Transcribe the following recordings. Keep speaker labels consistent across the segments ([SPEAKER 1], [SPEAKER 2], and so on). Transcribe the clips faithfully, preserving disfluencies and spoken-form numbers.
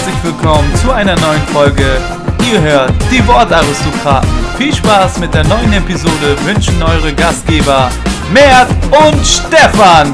[SPEAKER 1] herzlich willkommen zu einer neuen Folge. Ihr hört die Wortaristokraten. Viel Spaß mit der neuen Episode wünschen eure Gastgeber Mert und Stefan.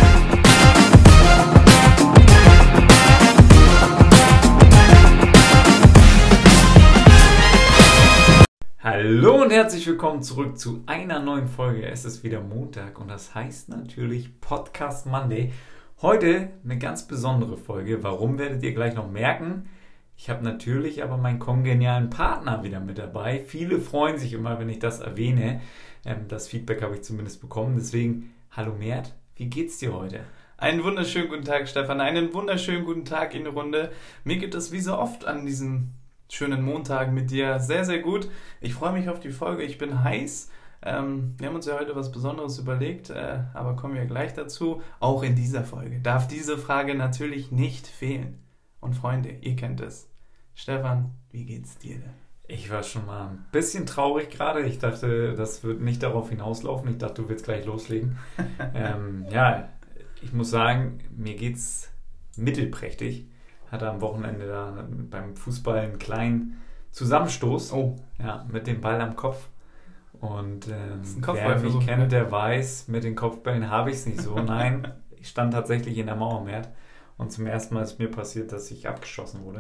[SPEAKER 2] Hallo und herzlich willkommen zurück zu einer neuen Folge. Es ist wieder Montag und das heißt natürlich Podcast Monday. Heute eine ganz besondere Folge. Warum, werdet ihr gleich noch merken. Ich habe natürlich aber meinen kongenialen Partner wieder mit dabei. Viele freuen sich immer, wenn ich das erwähne. Das Feedback habe ich zumindest bekommen. Deswegen, hallo Mert, wie geht's dir heute?
[SPEAKER 1] Einen wunderschönen guten Tag, Stefan. Einen wunderschönen guten Tag in die Runde. Mir geht es wie so oft an diesem schönen Montag mit dir sehr, sehr gut. Ich freue mich auf die Folge. Ich bin heiß. Ähm, wir haben uns ja heute was Besonderes überlegt, äh, aber kommen wir gleich dazu. Auch in dieser Folge darf diese Frage natürlich nicht fehlen. Und Freunde, ihr kennt es. Stefan, wie geht's dir denn?
[SPEAKER 2] Ich war schon mal ein bisschen traurig gerade. Ich dachte, das wird nicht darauf hinauslaufen. Ich dachte, du willst gleich loslegen. ähm, ja, ich muss sagen, mir geht's mittelprächtig. Hatte am Wochenende da beim Fußball einen kleinen Zusammenstoß.
[SPEAKER 1] Oh.
[SPEAKER 2] Ja, mit dem Ball am Kopf. Und ähm,
[SPEAKER 1] ein
[SPEAKER 2] wer mich kennt, der weiß, mit den Kopfbällen habe ich es nicht so. Nein, ich stand tatsächlich in der Mauer, Mert. Und zum ersten Mal ist mir passiert, dass ich abgeschossen wurde.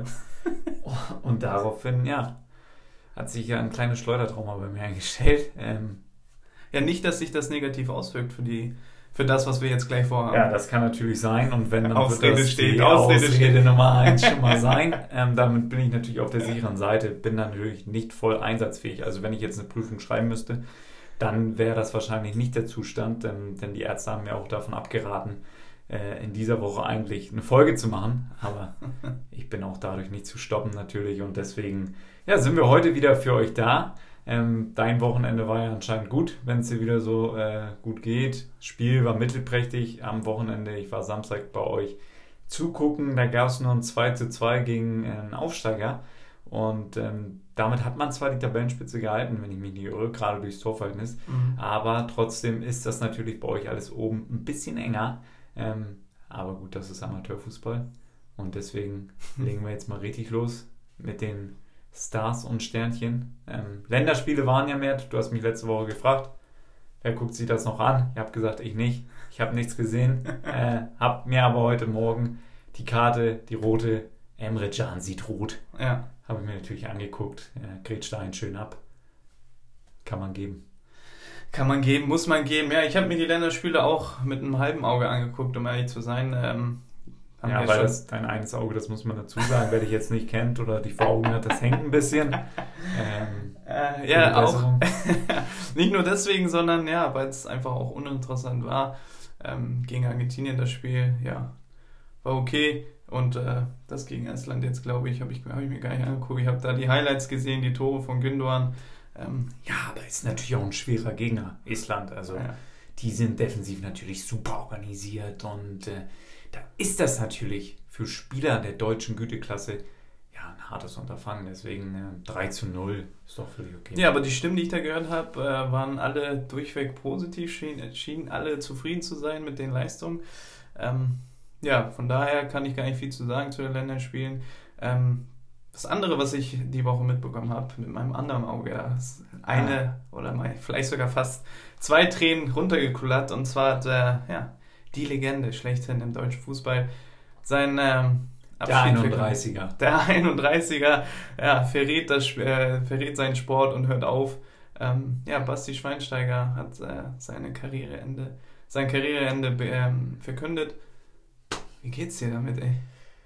[SPEAKER 2] Und daraufhin, ja, hat sich ja ein kleines Schleudertrauma bei mir eingestellt. Ähm,
[SPEAKER 1] ja, nicht, dass sich das negativ auswirkt für die, für das, was wir jetzt gleich vorhaben.
[SPEAKER 2] Ja, das kann natürlich sein. Und wenn dann
[SPEAKER 1] Ausrede
[SPEAKER 2] wird das
[SPEAKER 1] steht,
[SPEAKER 2] die
[SPEAKER 1] Ausrede,
[SPEAKER 2] Ausrede
[SPEAKER 1] steht.
[SPEAKER 2] Nummer eins schon mal sein. Ähm, damit bin ich natürlich auf der sicheren Seite. Bin natürlich nicht voll einsatzfähig. Also wenn ich jetzt eine Prüfung schreiben müsste, dann wäre das wahrscheinlich nicht der Zustand. Denn, denn die Ärzte haben mir auch davon abgeraten, äh, in dieser Woche eigentlich eine Folge zu machen. Aber ich bin auch dadurch nicht zu stoppen natürlich. Und deswegen ja, sind wir heute wieder für euch da. Ähm, dein Wochenende war ja anscheinend gut, wenn es dir wieder so äh, gut geht. Das Spiel war mittelprächtig am Wochenende. Ich war Samstag bei euch zugucken. Da gab es nur ein zwei zu zwei gegen äh, einen Aufsteiger. Und ähm, damit hat man zwar die Tabellenspitze gehalten, wenn ich mich nicht irre, gerade durchs Torverhältnis. Mhm. Aber trotzdem ist das natürlich bei euch alles oben ein bisschen enger. Ähm, aber gut, das ist Amateurfußball. Und deswegen legen wir jetzt mal richtig los mit den Stars und Sternchen. Ähm, Länderspiele waren ja mehr. Du hast mich letzte Woche gefragt, wer guckt sich das noch an? Ich habe gesagt, ich nicht. Ich habe nichts gesehen. äh, habe mir aber heute Morgen die Karte, die rote, Emre Can sieht rot.
[SPEAKER 1] Ja.
[SPEAKER 2] Habe ich mir natürlich angeguckt. Äh, grätscht da einen schön ab. Kann man geben.
[SPEAKER 1] Kann man geben, muss man geben. Ja, ich habe mir die Länderspiele auch mit einem halben Auge angeguckt, um ehrlich zu sein. Ähm,
[SPEAKER 2] Ja, weil das, dein eines Auge, das muss man dazu sagen, wer dich jetzt nicht kennt oder dich vor Augen hat, das hängt ein bisschen. Ähm,
[SPEAKER 1] äh, ja, auch. Nicht nur deswegen, sondern ja, weil es einfach auch uninteressant war. Ähm, gegen Argentinien das Spiel, ja, war okay. Und äh, das gegen Estland jetzt, glaube ich, habe ich, hab ich mir gar nicht angeguckt. Ich habe da die Highlights gesehen, die Tore von Gündoğan. Ähm,
[SPEAKER 2] ja, aber ist natürlich auch ein schwerer Gegner, Estland. Also ja. Die sind defensiv natürlich super organisiert und äh, da ist das natürlich für Spieler der deutschen Güteklasse ja ein hartes Unterfangen. Deswegen äh, drei zu null ist doch völlig okay.
[SPEAKER 1] Ja, aber die Stimmen, die ich da gehört habe, äh, waren alle durchweg positiv, schienen, schienen alle zufrieden zu sein mit den Leistungen. Ähm, ja, von daher kann ich gar nicht viel zu sagen zu den Länderspielen. Ähm, das andere, was ich die Woche mitbekommen habe, mit meinem anderen Auge, ja, ist eine ah. oder mal, vielleicht sogar fast zwei Tränen runtergekullert. Und zwar der, ja, die Legende schlechthin im deutschen Fußball. Sein ähm,
[SPEAKER 2] Abschied. Der einunddreißiger.
[SPEAKER 1] Der einunddreißiger, ja, verrät, das, äh, verrät seinen Sport und hört auf. Ähm, ja, Basti Schweinsteiger hat äh, seine Karriereende, sein Karriereende ähm, verkündet. Wie geht's dir damit, ey?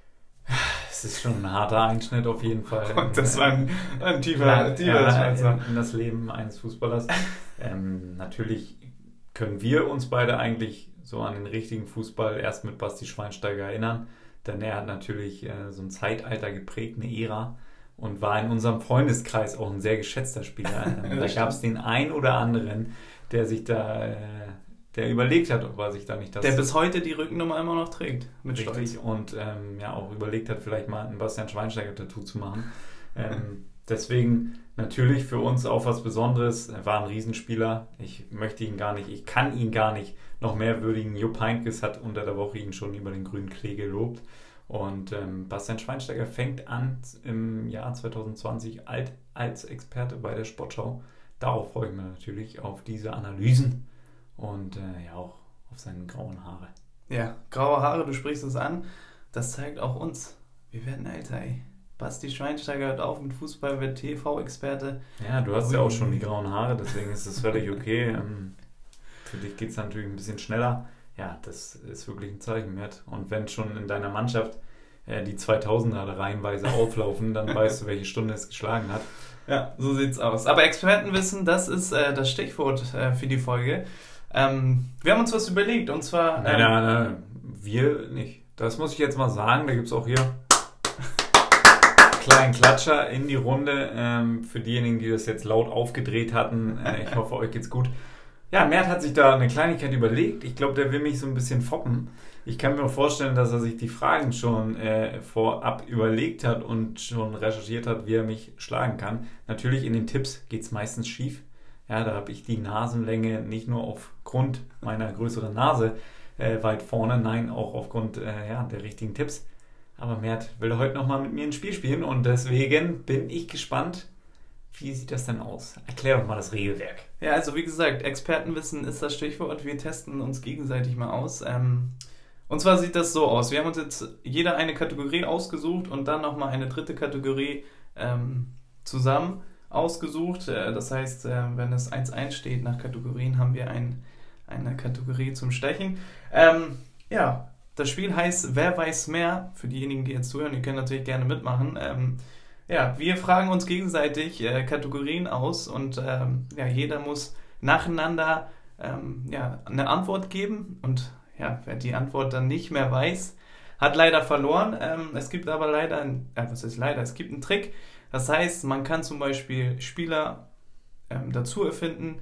[SPEAKER 2] Es ist schon ein harter Einschnitt auf jeden Fall.
[SPEAKER 1] Und das war ein, ein tiefer,
[SPEAKER 2] ja,
[SPEAKER 1] tiefer
[SPEAKER 2] ja, in, in das Leben eines Fußballers. ähm, natürlich können wir uns beide eigentlich so an den richtigen Fußball erst mit Basti Schweinsteiger erinnern, denn er hat natürlich äh, so ein Zeitalter geprägt, eine Ära und war in unserem Freundeskreis auch ein sehr geschätzter Spieler. Ähm, da gab es den einen oder anderen, der sich da, äh, der überlegt hat, ob er sich da nicht das...
[SPEAKER 1] Der bis heute die Rückennummer immer noch trägt, mit
[SPEAKER 2] richtig,
[SPEAKER 1] Stolz.
[SPEAKER 2] Und ähm, ja auch überlegt hat, vielleicht mal ein Bastian Schweinsteiger-Tattoo zu machen. Ähm, deswegen natürlich für uns auch was Besonderes. Er war ein Riesenspieler. Ich möchte ihn gar nicht, ich kann ihn gar nicht noch mehr würdigen. Jupp Heynckes hat unter der Woche ihn schon über den grünen Klee gelobt. Und ähm, Bastian Schweinsteiger fängt an im Jahr zwanzig zwanzig alt, als Experte bei der Sportschau. Darauf freue ich mich natürlich, auf diese Analysen und äh, ja auch auf seine grauen Haare.
[SPEAKER 1] Ja, graue Haare, du sprichst es an. Das zeigt auch uns. Wir werden älter, ey. Basti Schweinsteiger hört auf mit Fußball, wird T V-Experte.
[SPEAKER 2] Ja, du hast ja auch schon die grauen Haare, deswegen ist das völlig okay. Ähm, für dich geht es natürlich ein bisschen schneller. Ja, das ist wirklich ein Zeichen wert. Und wenn schon in deiner Mannschaft äh, die zweitausender reihenweise auflaufen, dann weißt du, welche Stunde es geschlagen hat.
[SPEAKER 1] Ja, so sieht's aus. Aber Expertenwissen, das ist äh, das Stichwort äh, für die Folge. Ähm, wir haben uns was überlegt und zwar... Ähm,
[SPEAKER 2] nein, nein, nein, wir nicht. Das muss ich jetzt mal sagen, da gibt es auch hier kleinen Klatscher in die Runde. Ähm, für diejenigen, die das jetzt laut aufgedreht hatten, äh, ich hoffe, euch geht's gut. Ja, Mert hat sich da eine Kleinigkeit überlegt. Ich glaube, der will mich so ein bisschen foppen. Ich kann mir auch vorstellen, dass er sich die Fragen schon äh, vorab überlegt hat und schon recherchiert hat, wie er mich schlagen kann. Natürlich in den Tipps geht es meistens schief. Ja, da habe ich die Nasenlänge nicht nur aufgrund meiner größeren Nase äh, weit vorne, nein, auch aufgrund äh, ja, der richtigen Tipps. Aber Mert will heute nochmal mit mir ein Spiel spielen und deswegen bin ich gespannt, wie sieht das denn aus? Erklär doch mal das Regelwerk.
[SPEAKER 1] Ja, also wie gesagt, Expertenwissen ist das Stichwort. Wir testen uns gegenseitig mal aus. Ähm, und zwar sieht das so aus. Wir haben uns jetzt jeder eine Kategorie ausgesucht und dann nochmal eine dritte Kategorie ähm, zusammen ausgesucht. Äh, das heißt, äh, wenn es eins eins steht nach Kategorien, haben wir ein, eine Kategorie zum Stechen. Ähm, ja, das Spiel heißt Wer weiß mehr? Für diejenigen, die jetzt zuhören, die können natürlich gerne mitmachen. Ähm, Ja, wir fragen uns gegenseitig äh, Kategorien aus und ähm, ja, jeder muss nacheinander ähm, ja, eine Antwort geben und ja, wer die Antwort dann nicht mehr weiß, hat leider verloren. Ähm, es gibt aber leider, ein, äh, was ist leider, es gibt einen Trick, das heißt, man kann zum Beispiel Spieler ähm, dazu erfinden.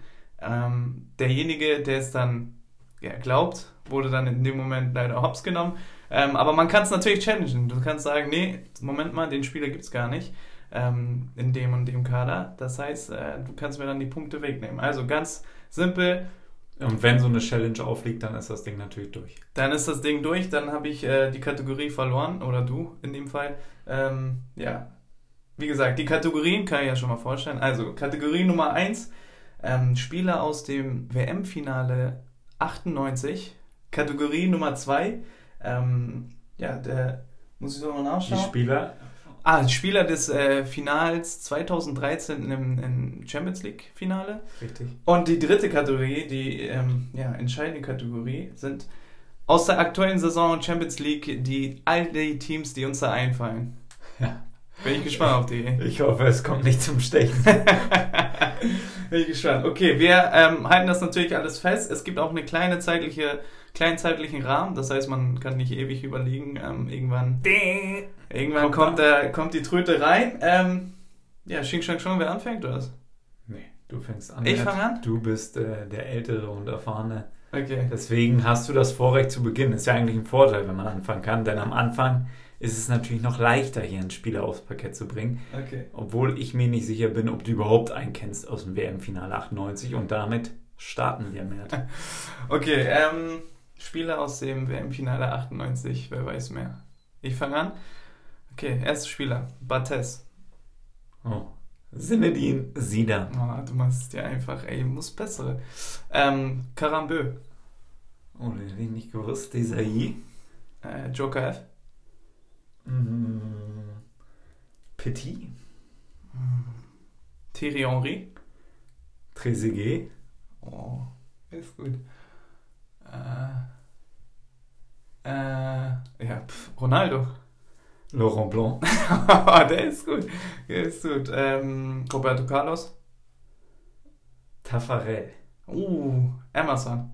[SPEAKER 1] Ähm, derjenige, der es dann ja, glaubt, wurde dann in dem Moment leider hops genommen. Ähm, aber man kann es natürlich challengen. Du kannst sagen, nee, Moment mal, den Spieler gibt es gar nicht ähm, in dem und dem Kader. Das heißt, äh, du kannst mir dann die Punkte wegnehmen. Also ganz simpel.
[SPEAKER 2] Und wenn so eine Challenge aufliegt, dann ist das Ding natürlich durch.
[SPEAKER 1] Dann ist das Ding durch, dann habe ich äh, die Kategorie verloren, oder du in dem Fall. Ähm, ja, wie gesagt, die Kategorien kann ich ja schon mal vorstellen. Also Kategorie Nummer eins, ähm, Spieler aus dem W M-Finale achtundneunzig. Kategorie Nummer zwei, Ähm, ja, der muss ich so mal nachschauen.
[SPEAKER 2] Die Spieler?
[SPEAKER 1] Ah, Spieler des äh, Finals zweitausenddreizehn im, im Champions League Finale.
[SPEAKER 2] Richtig.
[SPEAKER 1] Und die dritte Kategorie, die ähm, ja, entscheidende Kategorie, sind aus der aktuellen Saison Champions League die all die Teams, die uns da einfallen.
[SPEAKER 2] Ja.
[SPEAKER 1] Bin ich gespannt auf die.
[SPEAKER 2] Ich hoffe, es kommt nicht zum Stechen.
[SPEAKER 1] Bin ich gespannt. Okay, wir ähm, halten das natürlich alles fest. Es gibt auch eine kleine zeitliche, kleinen zeitlichen Rahmen. Das heißt, man kann nicht ewig überlegen. Ähm, irgendwann irgendwann kommt, der, kommt die Tröte rein. Ähm, ja, Xing Shang Shang, wer anfängt, oder was?
[SPEAKER 2] Nee, du fängst an.
[SPEAKER 1] Ich fange an?
[SPEAKER 2] Du bist äh, der Ältere und Erfahrene.
[SPEAKER 1] Okay.
[SPEAKER 2] Deswegen hast du das Vorrecht zu Beginn. Ist ja eigentlich ein Vorteil, wenn man anfangen kann. Denn am Anfang ist es natürlich noch leichter, hier einen Spieler aufs Parkett zu bringen.
[SPEAKER 1] Okay.
[SPEAKER 2] Obwohl ich mir nicht sicher bin, ob du überhaupt einen kennst aus dem W M-Finale achtundneunzig. Und damit starten wir, Mert.
[SPEAKER 1] Okay, ähm, Spieler aus dem W M-Finale achtundneunzig, wer weiß mehr. Ich fange an. Okay, erster Spieler, Barthez.
[SPEAKER 2] Oh. Zinedine Zidane.
[SPEAKER 1] Oh, du machst es dir einfach, ey, muss bessere. Ähm, Karambeu.
[SPEAKER 2] Oh, den hätte ich nicht gewusst. Desailly.
[SPEAKER 1] Äh, Joker F.
[SPEAKER 2] Mm. Petit.
[SPEAKER 1] Thierry Henry.
[SPEAKER 2] Trezeguet.
[SPEAKER 1] Oh, ist gut. Äh, äh, ja, pf, Ronaldo.
[SPEAKER 2] Laurent Blanc.
[SPEAKER 1] Der ist gut. Der ist gut. Ähm, Roberto Carlos.
[SPEAKER 2] Taffarel.
[SPEAKER 1] Uh, Emerson.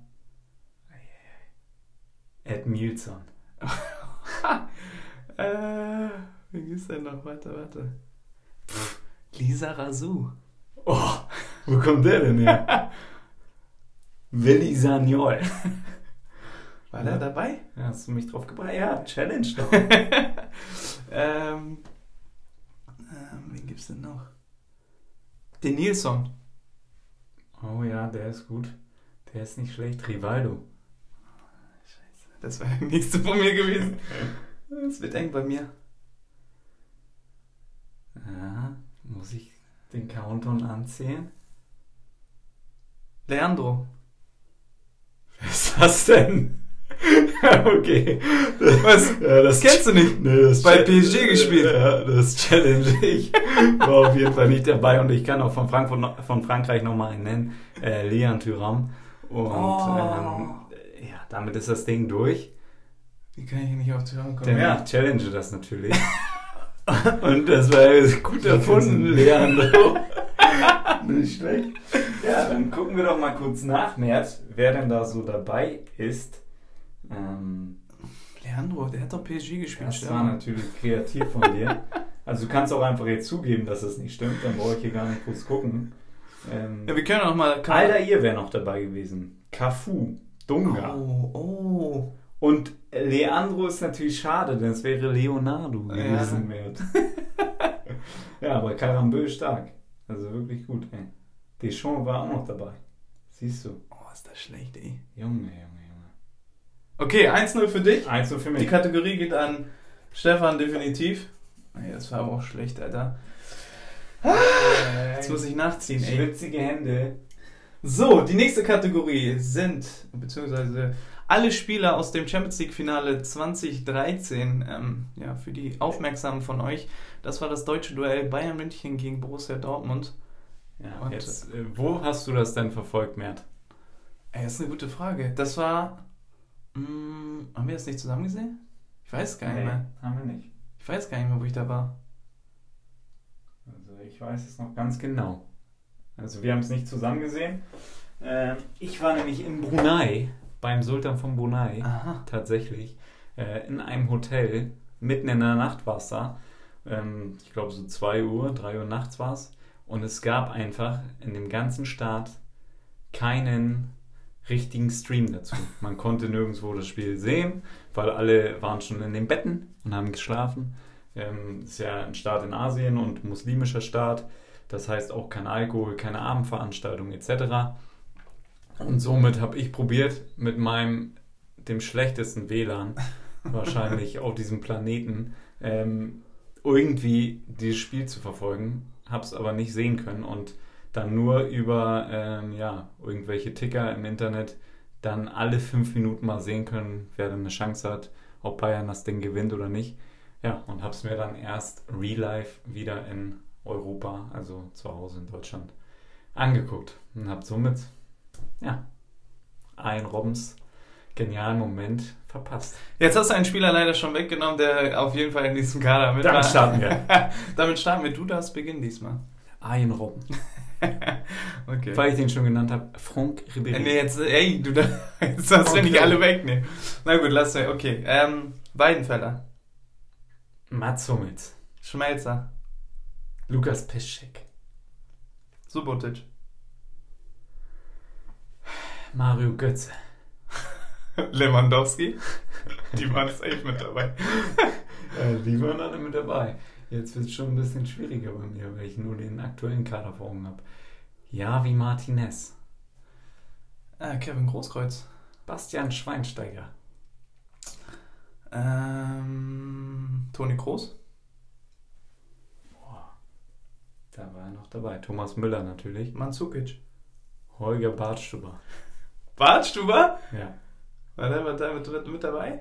[SPEAKER 2] Ed Milson.
[SPEAKER 1] äh, wie geht's denn noch? Warte, warte. Pff, Lisa Razou.
[SPEAKER 2] Oh, wo kommt der denn her? Willi Sagnol.
[SPEAKER 1] War der dabei?
[SPEAKER 2] Ja, hast du mich drauf gebracht? Ja, Challenge doch.
[SPEAKER 1] ähm, ähm, wen gibt's denn noch? Den Nilsson.
[SPEAKER 2] Oh ja, der ist gut. Der ist nicht schlecht. Rivaldo.
[SPEAKER 1] Scheiße, das wäre der nächste von mir gewesen. Es wird eng bei mir.
[SPEAKER 2] Ja, muss ich den Countdown anzählen?
[SPEAKER 1] Leandro.
[SPEAKER 2] Wer ist das denn? Okay.
[SPEAKER 1] Was?
[SPEAKER 2] Ja, das
[SPEAKER 1] kennst du nicht?
[SPEAKER 2] Nee, das
[SPEAKER 1] Bei
[SPEAKER 2] Cha-
[SPEAKER 1] P S G gespielt.
[SPEAKER 2] Ja, das challenge ich. War auf jeden Fall nicht dabei und ich kann auch von, Frankfurt, noch- von Frankreich nochmal einen nennen. Äh, Leon Thuram. Und
[SPEAKER 1] Oh.
[SPEAKER 2] ähm, ja, damit ist das Ding durch.
[SPEAKER 1] Wie kann ich hier nicht auf die Hörer kommen?
[SPEAKER 2] Denn ich challenge das natürlich. Und das war gut erfunden, Leandro. Nicht schlecht. Ja, dann gucken wir doch mal kurz nach, Mert, wer denn da so dabei ist. Ähm,
[SPEAKER 1] Leandro, der hat doch P S G gespielt.
[SPEAKER 2] das
[SPEAKER 1] Stefan.
[SPEAKER 2] war natürlich kreativ von dir. Also du kannst auch einfach jetzt zugeben, dass es nicht stimmt, dann brauche ich hier gar nicht kurz gucken. Ähm,
[SPEAKER 1] Ja, wir können auch mal... Kann
[SPEAKER 2] Alter, ihr wäre noch dabei gewesen. Cafu, Dunga.
[SPEAKER 1] Oh, oh.
[SPEAKER 2] Und Leandro ist natürlich schade, denn es wäre Leonardo gewesen. Mert. Ja, aber Karambeu stark. Also wirklich gut, ey. Deschamps war auch noch dabei. Siehst du.
[SPEAKER 1] Oh, ist das schlecht, ey.
[SPEAKER 2] Junge, Junge, Junge.
[SPEAKER 1] Okay, eins null für dich.
[SPEAKER 2] eins zu für
[SPEAKER 1] Die
[SPEAKER 2] mich.
[SPEAKER 1] Kategorie geht an Stefan definitiv. Ey, das war aber auch schlecht, Alter. Jetzt muss ich nachziehen, ey.
[SPEAKER 2] Schwitzige Hände.
[SPEAKER 1] So, die nächste Kategorie sind, beziehungsweise alle Spieler aus dem Champions League Finale zwanzig dreizehn. Ähm, ja, für die Aufmerksamen von euch. Das war das deutsche Duell Bayern München gegen Borussia Dortmund.
[SPEAKER 2] Ja,
[SPEAKER 1] Und-
[SPEAKER 2] jetzt, äh, wo hast du das denn verfolgt, Mert?
[SPEAKER 1] Ey, das ist eine gute Frage. Das war, mh, haben wir das nicht zusammen gesehen? Ich weiß gar nicht mehr.
[SPEAKER 2] haben wir nicht.
[SPEAKER 1] Ich weiß gar nicht mehr, wo ich da war.
[SPEAKER 2] Also ich weiß es noch ganz genau. Also wir haben es nicht zusammen gesehen. Ähm, ich war nämlich in Brunei, beim Sultan von Brunei,
[SPEAKER 1] Aha.
[SPEAKER 2] tatsächlich, äh, in einem Hotel, mitten in der Nacht war es da. Ähm, ich glaube so zwei Uhr, drei Uhr nachts war es. Und es gab einfach in dem ganzen Staat keinen richtigen Stream dazu. Man konnte nirgendwo das Spiel sehen, weil alle waren schon in den Betten und haben geschlafen. Ähm, ist ja ein Staat in Asien und muslimischer Staat. Das heißt auch kein Alkohol, keine Abendveranstaltungen et cetera. Und somit habe ich probiert, mit meinem, dem schlechtesten W L A N wahrscheinlich auf diesem Planeten, ähm, irgendwie dieses Spiel zu verfolgen. Habe es aber nicht sehen können und dann nur über ähm, ja, irgendwelche Ticker im Internet dann alle fünf Minuten mal sehen können, wer dann eine Chance hat, ob Bayern das Ding gewinnt oder nicht. Ja, und habe es mir dann erst real life wieder in Europa, also zu Hause in Deutschland, angeguckt und habe somit ja, einen Robbens genialen Moment verpasst.
[SPEAKER 1] Jetzt hast du einen Spieler leider schon weggenommen, der auf jeden Fall in diesem Kader mit war.
[SPEAKER 2] Damit starten wir.
[SPEAKER 1] Damit starten wir. Du darfst beginnen diesmal.
[SPEAKER 2] Ein Robben.
[SPEAKER 1] Okay.
[SPEAKER 2] Weil ich den schon genannt habe, Franck
[SPEAKER 1] Äh,
[SPEAKER 2] Ribéry.
[SPEAKER 1] Nee, jetzt, ey, du da, jetzt hast du
[SPEAKER 2] Okay.
[SPEAKER 1] nicht alle wegnehmen. Na gut, lass mir. Okay. Ähm, Weidenfeller.
[SPEAKER 2] Mats Hummels.
[SPEAKER 1] Schmelzer.
[SPEAKER 2] Lukas Piszczek.
[SPEAKER 1] Subotic.
[SPEAKER 2] Mario Götze.
[SPEAKER 1] Lewandowski. Die waren safe mit dabei.
[SPEAKER 2] Äh, die waren alle mit dabei. Jetzt wird es schon ein bisschen schwieriger bei mir, weil ich nur den aktuellen Kader vor Augen habe. Javi Martinez.
[SPEAKER 1] Ah, Kevin Großkreuz.
[SPEAKER 2] Bastian Schweinsteiger.
[SPEAKER 1] Ähm, Toni Kroos.
[SPEAKER 2] Boah, da war er noch dabei. Thomas Müller natürlich.
[SPEAKER 1] Mandzukic.
[SPEAKER 2] Holger Badstuber.
[SPEAKER 1] Bartstuber?
[SPEAKER 2] Ja.
[SPEAKER 1] War der, war der mit, mit, mit dabei?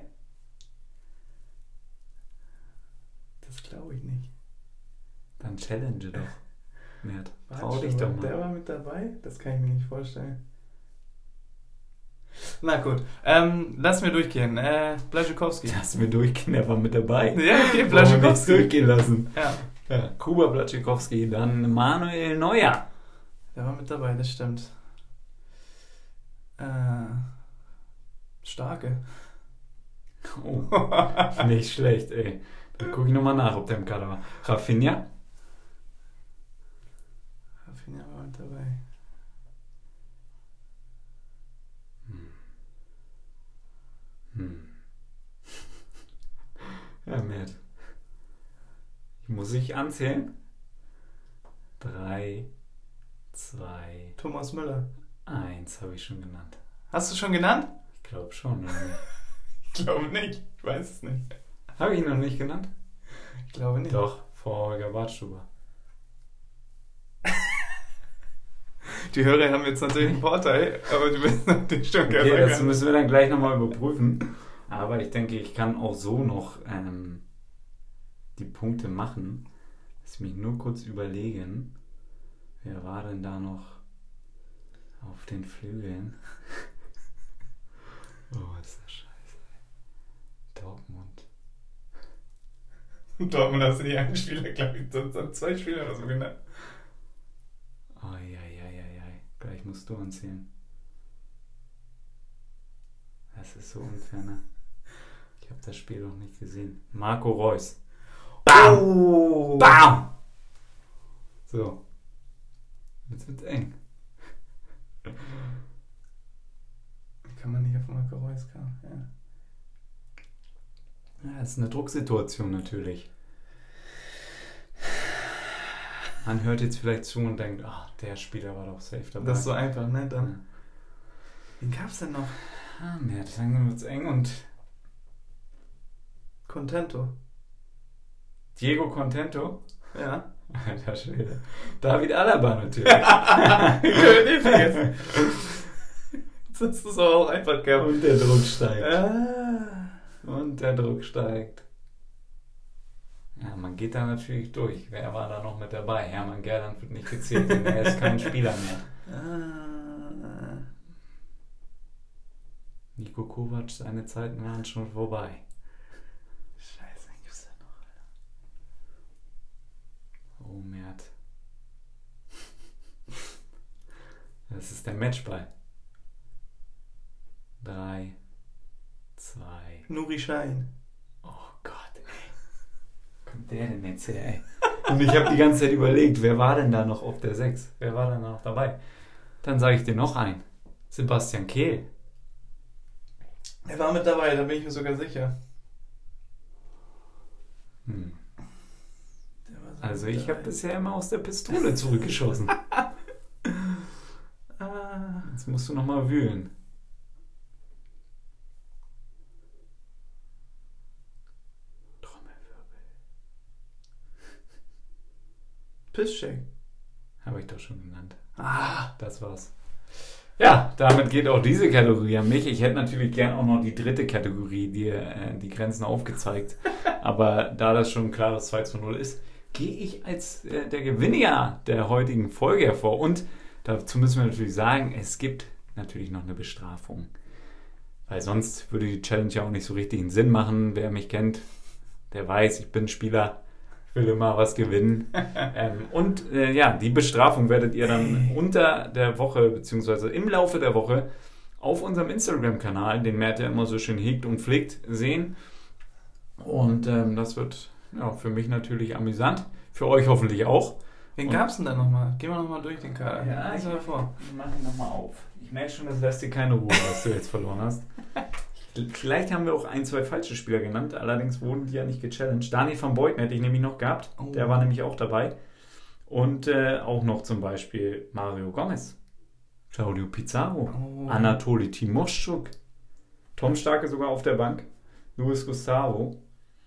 [SPEAKER 1] Das glaube ich nicht.
[SPEAKER 2] Dann challenge doch. Mert, trau
[SPEAKER 1] Bartstuber,
[SPEAKER 2] dich doch
[SPEAKER 1] Der
[SPEAKER 2] mal.
[SPEAKER 1] war mit dabei? Das kann ich mir nicht vorstellen. Na gut, ähm, lass mir durchgehen. Äh, Blaschikowski.
[SPEAKER 2] Lass mir durchgehen, der war mit dabei.
[SPEAKER 1] Ja, okay,
[SPEAKER 2] Wollen wir nichts
[SPEAKER 1] Blaschikowski.
[SPEAKER 2] durchgehen lassen.
[SPEAKER 1] Ja,
[SPEAKER 2] Ja, Kuba Blaschikowski, dann Manuel Neuer.
[SPEAKER 1] der war mit dabei, das stimmt. Äh, Starke.
[SPEAKER 2] Oh, nicht schlecht, ey. Dann gucke ich nochmal nach, ob der im Kader war. Rafinha.
[SPEAKER 1] Rafinha war mit dabei.
[SPEAKER 2] Hm. Ja, Mert. Muss ich anzählen? Drei, zwei,
[SPEAKER 1] Thomas Müller.
[SPEAKER 2] eins habe ich schon genannt.
[SPEAKER 1] Hast du schon genannt?
[SPEAKER 2] Ich glaube schon. Oder?
[SPEAKER 1] Ich glaube nicht. Ich weiß es nicht.
[SPEAKER 2] Habe ich ihn noch nicht genannt?
[SPEAKER 1] Ich glaube nicht.
[SPEAKER 2] Doch, vor Holger Badstuber.
[SPEAKER 1] Die Hörer haben jetzt natürlich einen Vorteil, aber du wirst natürlich schon
[SPEAKER 2] Okay,
[SPEAKER 1] gerne
[SPEAKER 2] das müssen wir dann gleich nochmal überprüfen. Aber ich denke, ich kann auch so noch ähm, die Punkte machen. Lass mich nur kurz überlegen. Wer war denn da noch auf den Flügeln? Oh, ist das scheiße. Dortmund.
[SPEAKER 1] Dortmund hast du die einen Spieler, glaube ich, sonst haben zwei Spieler oder so genannt.
[SPEAKER 2] Oh, ja, ja, ja, ja. Gleich musst du anzählen. Das ist so unfair, ne? Ich habe das Spiel noch nicht gesehen. Marco Reus. Bam!
[SPEAKER 1] Oh.
[SPEAKER 2] Bam! So. Jetzt wird's eng.
[SPEAKER 1] Kann man nicht auf Marco Reus kommen, ja.
[SPEAKER 2] Ja, das ist eine Drucksituation natürlich. Man hört jetzt vielleicht zu und denkt, ach, der Spieler war doch safe dabei.
[SPEAKER 1] Das ist so einfach, ne? Dann. Wen gab's denn noch?
[SPEAKER 2] Ah, mehr, dann wird's eng und
[SPEAKER 1] Contento.
[SPEAKER 2] Diego Contento.
[SPEAKER 1] Ja.
[SPEAKER 2] Alter Schwede. David Alaba natürlich.
[SPEAKER 1] Können wir nicht vergessen. Das ist aber auch einfach gehabt.
[SPEAKER 2] Und der Druck steigt.
[SPEAKER 1] Ah.
[SPEAKER 2] Und der Druck steigt. Ja, man geht da natürlich durch. Wer war da noch mit dabei? Hermann Gerland wird nicht gezählt, denn er ist kein Spieler mehr.
[SPEAKER 1] Ah.
[SPEAKER 2] Niko Kovac, seine Zeiten waren schon vorbei.
[SPEAKER 1] Scheiße, wen gibt's da noch, Alter?
[SPEAKER 2] Oh, Mert. Das ist der Matchball. Drei, zwei.
[SPEAKER 1] Nuri Schein.
[SPEAKER 2] Oh Gott, ey. Wo kommt der denn jetzt her, ey? Und ich habe die ganze Zeit überlegt, wer war denn da noch auf der sechs? Wer war denn da noch dabei? Dann sage ich dir noch einen. Sebastian Kehl.
[SPEAKER 1] Er war mit dabei, da bin ich mir sogar sicher.
[SPEAKER 2] Hm.
[SPEAKER 1] Der war so
[SPEAKER 2] Also
[SPEAKER 1] mit
[SPEAKER 2] ich habe
[SPEAKER 1] dabei.
[SPEAKER 2] bisher immer aus der Pistole zurückgeschossen.
[SPEAKER 1] Ah.
[SPEAKER 2] Jetzt musst du nochmal wühlen. Trommelwirbel.
[SPEAKER 1] Pisscheck.
[SPEAKER 2] Habe ich doch schon genannt.
[SPEAKER 1] Ah.
[SPEAKER 2] Das war's. Ja, damit geht auch diese Kategorie an mich. Ich hätte natürlich gern auch noch die dritte Kategorie, die, äh, die Grenzen aufgezeigt. Aber da das schon ein klares zwei zu null ist, gehe ich als äh, der Gewinner der heutigen Folge hervor. Und dazu müssen wir natürlich sagen, es gibt natürlich noch eine Bestrafung. Weil sonst würde die Challenge ja auch nicht so richtig einen Sinn machen. Wer mich kennt, der weiß, ich bin Spieler. Ich will immer was gewinnen. ähm, und äh, ja, die Bestrafung werdet ihr dann unter der Woche, beziehungsweise im Laufe der Woche auf unserem Instagram-Kanal, den Mert ja immer so schön hegt und pflegt, sehen. Und ähm, das wird ja, für mich natürlich amüsant. Für euch hoffentlich auch.
[SPEAKER 1] Wen
[SPEAKER 2] Und-
[SPEAKER 1] gab's denn da nochmal? Gehen wir nochmal durch den Kader.
[SPEAKER 2] Ja,
[SPEAKER 1] Lies mal vor.
[SPEAKER 2] Mach ihn nochmal auf. Ich merke schon, das lässt dir keine Ruhe, was du jetzt verloren hast. Vielleicht haben wir auch ein, zwei falsche Spieler genannt, allerdings wurden die ja nicht gechallenged. Daniel van Beuten hätte ich nämlich noch gehabt,
[SPEAKER 1] Oh.
[SPEAKER 2] der war nämlich auch dabei. Und äh, auch noch zum Beispiel Mario Gomez, Claudio Pizarro,
[SPEAKER 1] Oh.
[SPEAKER 2] Anatoli Timoschuk, Tom Starke sogar auf der Bank, Luis Gustavo.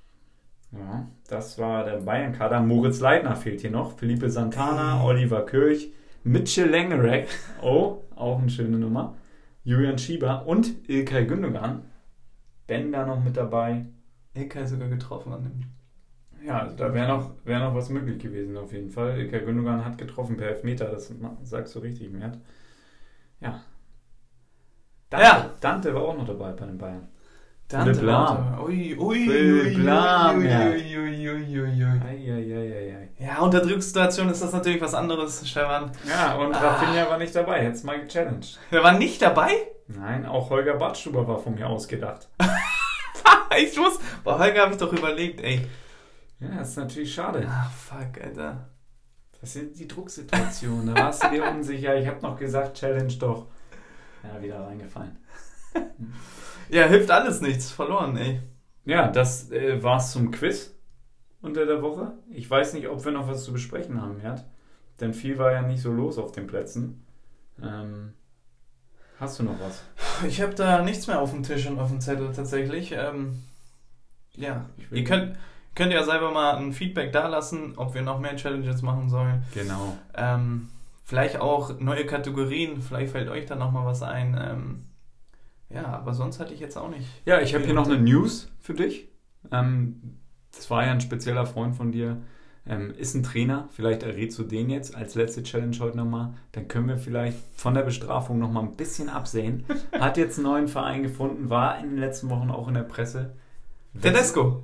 [SPEAKER 2] Ja, das war der Bayern-Kader. Moritz Leitner fehlt hier noch, Felipe Santana, Oliver Kirch, Mitchell Langerek, oh, auch eine schöne Nummer, Julian Schieber und Ilkay Gündogan. Ben da noch mit dabei.
[SPEAKER 1] Ilkay sogar getroffen an dem.
[SPEAKER 2] Ja, also da wäre noch, wär noch was möglich gewesen auf jeden Fall. Ilkay Gündogan hat getroffen per Elfmeter, das sagst du richtig, Mert. Ja. Dante,
[SPEAKER 1] Ja.
[SPEAKER 2] Dante war auch noch dabei bei den Bayern.
[SPEAKER 1] Dante
[SPEAKER 2] Philipp Lahm.
[SPEAKER 1] Lahm. Ui, ui,
[SPEAKER 2] Philipp
[SPEAKER 1] ui,
[SPEAKER 2] Lahm,
[SPEAKER 1] ui,
[SPEAKER 2] ja.
[SPEAKER 1] ui, ui, ui, ui, ui.
[SPEAKER 2] Eieieiei.
[SPEAKER 1] Ja, unter Drucksituation ist das natürlich was anderes, Stefan.
[SPEAKER 2] Ja, und
[SPEAKER 1] Ah.
[SPEAKER 2] Rafinha war nicht dabei, hätt's mal gechallenged.
[SPEAKER 1] Wer war nicht dabei?
[SPEAKER 2] Nein, auch Holger Badstuber war von mir ausgedacht.
[SPEAKER 1] Ich muss. Bei Holger habe ich doch überlegt, ey.
[SPEAKER 2] Ja, das ist natürlich schade.
[SPEAKER 1] Ach, fuck, Alter.
[SPEAKER 2] Das sind die Drucksituationen. Da warst du dir unsicher. Ich habe noch gesagt, Challenge doch. Ja, wieder reingefallen.
[SPEAKER 1] Ja, hilft alles nichts. Verloren, ey.
[SPEAKER 2] Ja, das äh, war's zum Quiz unter der Woche. Ich weiß nicht, ob wir noch was zu besprechen haben, Mert. Denn viel war ja nicht so los auf den Plätzen. Ähm, hast du noch was?
[SPEAKER 1] Ich habe da nichts mehr auf dem Tisch und auf dem Zettel tatsächlich. Ähm, ja, ihr könnt, könnt ja selber mal ein Feedback da lassen, ob wir noch mehr Challenges machen sollen.
[SPEAKER 2] Genau.
[SPEAKER 1] Ähm, vielleicht auch neue Kategorien, vielleicht fällt euch da nochmal was ein. Ähm, ja, aber sonst hatte ich jetzt auch nicht.
[SPEAKER 2] Ja, ich habe hier noch eine News für dich. Ähm, das war ja ein spezieller Freund von dir. Ähm, ist ein Trainer, vielleicht errätst du den jetzt als letzte Challenge heute nochmal. Dann können wir vielleicht von der Bestrafung nochmal ein bisschen absehen. Hat jetzt einen neuen Verein gefunden, war in den letzten Wochen auch in der Presse.
[SPEAKER 1] Tedesco.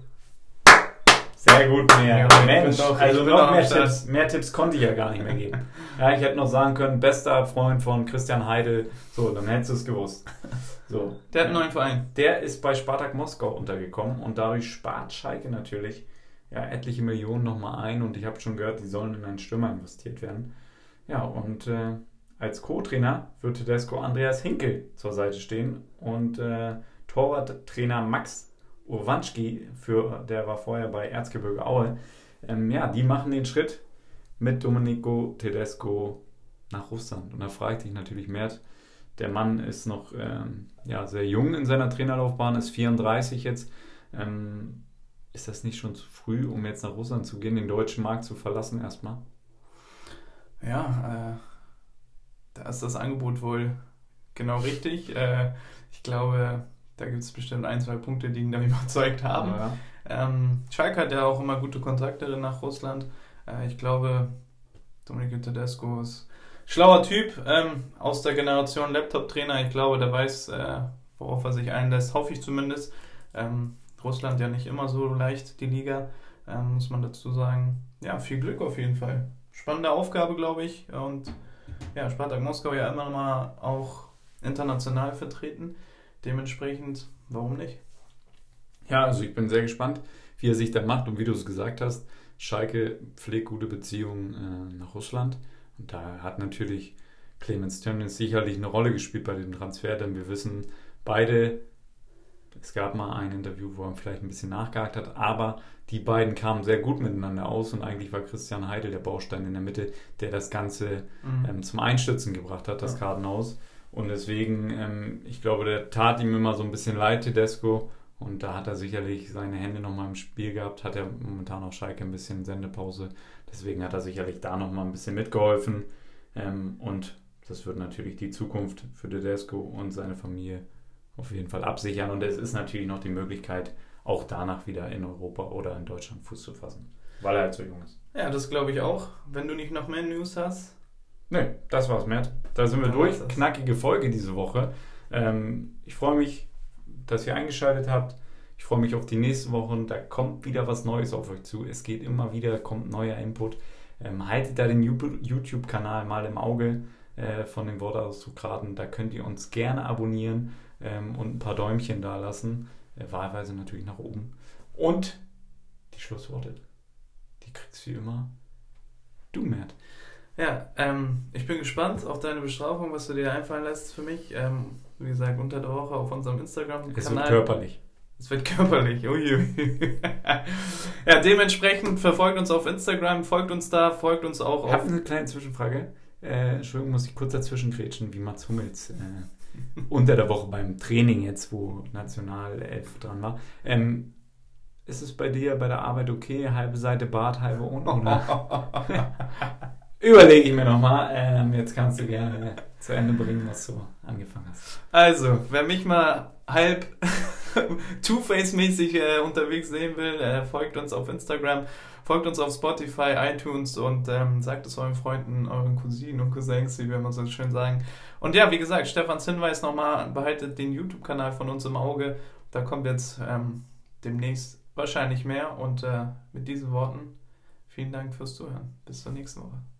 [SPEAKER 2] Sehr gut, mehr.
[SPEAKER 1] Ja,
[SPEAKER 2] Mensch,
[SPEAKER 1] doch,
[SPEAKER 2] also noch mehr
[SPEAKER 1] Start.
[SPEAKER 2] Tipps, mehr Tipps konnte ich ja gar nicht mehr geben. Ja, ich hätte noch sagen können, bester Freund von Christian Heidel. So, dann hättest du es gewusst. So.
[SPEAKER 1] Der hat einen neuen Verein.
[SPEAKER 2] Der ist bei Spartak Moskau untergekommen und dadurch spart Schalke natürlich ja, etliche Millionen nochmal ein und ich habe schon gehört, die sollen in einen Stürmer investiert werden. Ja, und äh, als Co-Trainer wird Tedesco Andreas Hinkel zur Seite stehen und äh, Torwarttrainer Max Urwanski, für, der war vorher bei Erzgebirge Aue, ähm, ja, die machen den Schritt mit Domenico Tedesco nach Russland. Und da frage ich dich natürlich, Mert, der Mann ist noch ähm, ja, sehr jung in seiner Trainerlaufbahn, ist vierunddreißig jetzt. Ähm, ist das nicht schon zu früh, um jetzt nach Russland zu gehen, den deutschen Markt zu verlassen erstmal?
[SPEAKER 1] Ja, äh, da ist das Angebot wohl genau richtig. Äh, ich glaube, da gibt es bestimmt ein, zwei Punkte, die ihn da überzeugt haben.
[SPEAKER 2] Ja.
[SPEAKER 1] Ähm, Schalke hat ja auch immer gute Kontakte nach Russland. Äh, ich glaube, Domenico Tedesco ist ein schlauer Typ ähm, aus der Generation Laptop-Trainer. Ich glaube, der weiß, äh, worauf er sich einlässt, hoffe ich zumindest. Ähm, Russland ja nicht immer so leicht, die Liga, ähm, muss man dazu sagen. Ja, viel Glück auf jeden Fall. Spannende Aufgabe, glaube ich. Und ja, Spartak Moskau ja immer mal auch international vertreten. Dementsprechend, warum nicht?
[SPEAKER 2] Ja, also ich bin sehr gespannt, wie er sich da macht und wie du es gesagt hast, Schalke pflegt gute Beziehungen äh, nach Russland und da hat natürlich Clemens Tönnies sicherlich eine Rolle gespielt bei dem Transfer, denn wir wissen beide, es gab mal ein Interview, wo er vielleicht ein bisschen nachgehakt hat, aber die beiden kamen sehr gut miteinander aus und eigentlich war Christian Heidel der Baustein in der Mitte, der das Ganze mhm. ähm, zum Einstürzen gebracht hat, das ja. Kartenhaus. Und deswegen, ähm, ich glaube, der tat ihm immer so ein bisschen leid, Tedesco. Und da hat er sicherlich seine Hände nochmal im Spiel gehabt, hat er momentan auch Schalke ein bisschen Sendepause. Deswegen hat er sicherlich da nochmal ein bisschen mitgeholfen. Ähm, und das wird natürlich die Zukunft für Tedesco und seine Familie auf jeden Fall absichern. Und es ist natürlich noch die Möglichkeit, auch danach wieder in Europa oder in Deutschland Fuß zu fassen, weil er halt so jung ist.
[SPEAKER 1] Ja, das glaube ich auch. Wenn du nicht noch mehr News hast.
[SPEAKER 2] Nee, das war's, Mert. Da sind wir
[SPEAKER 1] Da
[SPEAKER 2] durch. Knackige Folge diese Woche. Ähm, ich freue mich, dass ihr eingeschaltet habt. Ich freue mich auf die nächste Woche und da kommt wieder was Neues auf euch zu. Es geht immer wieder, kommt neuer Input. Ähm, haltet da den YouTube-Kanal mal im Auge äh, von den Wortausdruckraten. Da könnt ihr uns gerne abonnieren ähm, und ein paar Däumchen da lassen. Äh, wahlweise natürlich nach oben. Und die Schlussworte, die kriegst du wie immer du, Mert.
[SPEAKER 1] Ja, ähm, ich bin gespannt auf deine Bestrafung, was du dir einfallen lässt für mich. Ähm, wie gesagt, unter der Woche auf unserem Instagram-Kanal.
[SPEAKER 2] Es wird körperlich.
[SPEAKER 1] Es wird körperlich. Uiui. Ja, dementsprechend verfolgt uns auf Instagram, folgt uns da, folgt uns auch auf...
[SPEAKER 2] Ich habe eine kleine Zwischenfrage. Äh, Entschuldigung, muss ich kurz dazwischen grätschen, wie Mats Hummels äh, unter der Woche beim Training jetzt, wo Nationalelf dran war. Ähm, ist es bei dir bei der Arbeit okay? Halbe Seite Bart, halbe ohne? Oder? Überlege ich mir nochmal. Ähm, jetzt kannst du gerne zu Ende bringen, was du angefangen hast.
[SPEAKER 1] Also, wer mich mal halb Two-Face-mäßig äh, unterwegs sehen will, äh, folgt uns auf Instagram, folgt uns auf Spotify, iTunes und ähm, sagt es euren Freunden, euren Cousinen und Cousins, wie wir immer so schön sagen. Und ja, wie gesagt, Stefans Hinweis nochmal, behaltet den YouTube-Kanal von uns im Auge. Da kommt jetzt ähm, demnächst wahrscheinlich mehr. Und äh, mit diesen Worten, vielen Dank fürs Zuhören. Bis zur nächsten Woche.